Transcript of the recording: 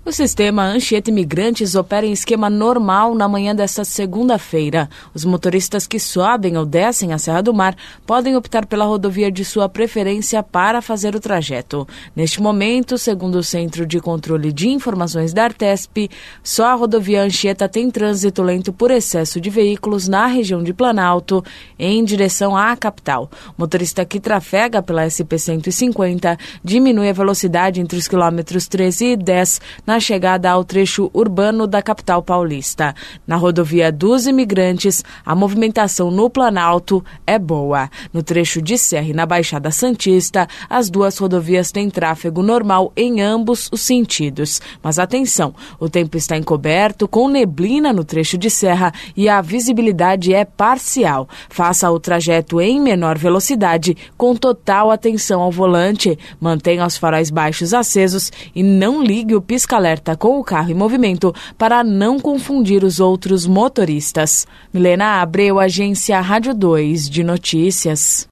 O sistema Anchieta Imigrantes opera em esquema normal na manhã desta segunda-feira. Os motoristas que sobem ou descem a Serra do Mar podem optar pela rodovia de sua preferência para fazer o trajeto. Neste momento, segundo o Centro de Controle de Informações da Artesp, só a rodovia Anchieta tem trânsito lento por excesso de veículos na região de Planalto, em direção à capital. O motorista que trafega pela SP-150 diminui a velocidade entre os quilômetros 13 e 10 na chegada ao trecho urbano da capital paulista. Na rodovia dos Imigrantes, a movimentação no Planalto é boa. No trecho de Serra e na Baixada Santista, as duas rodovias têm tráfego normal em ambos os sentidos. Mas atenção, o tempo está encoberto, com neblina no trecho de Serra e a visibilidade é parcial. Faça o trajeto em menor velocidade, com total atenção ao volante. Mantenha os faróis baixos acesos e não ligue o pisca-alerta com o carro em movimento para não confundir os outros motoristas. Milena Abreu, Agência Rádio 2 de Notícias.